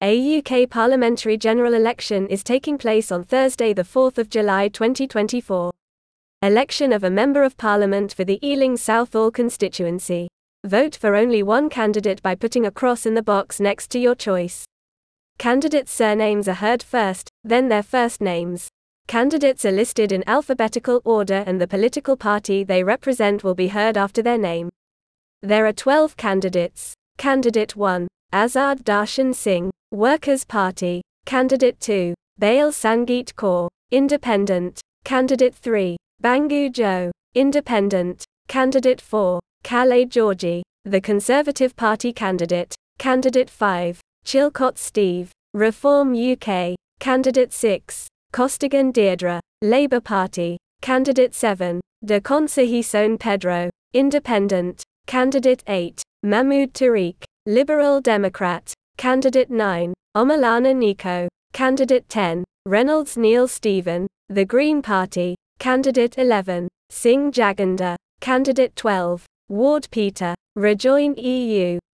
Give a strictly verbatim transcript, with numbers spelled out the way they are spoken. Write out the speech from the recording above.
A U K parliamentary general election is taking place on Thursday the fourth of July twenty twenty-four. Election of a Member of Parliament for the Ealing Southall constituency. Vote for only one candidate by putting a cross in the box next to your choice. Candidates' surnames are heard first, then their first names. Candidates are listed in alphabetical order and the political party they represent will be heard after their name. There are twelve candidates. Candidate one, Azad Darshan Singh, Workers' Party. Candidate two, Bail Sangeet Kaur, Independent. Candidate three, Bangu Jo, Independent. Candidate four, Kale Georgie, the Conservative Party candidate. Candidate five, Chilcott Steve, Reform U K. Candidate six, Costigan Deirdre, Labour Party. Candidate seven, De Consejeson Pedro, Independent. Candidate eight, Mahmood Tariq, Liberal Democrat. Candidate nine, Omalana Nico. Candidate ten, Reynolds Neil Stephen, The Green Party. Candidate eleven, Singh Jaganda. Candidate twelve, Ward Peter, Rejoin E U.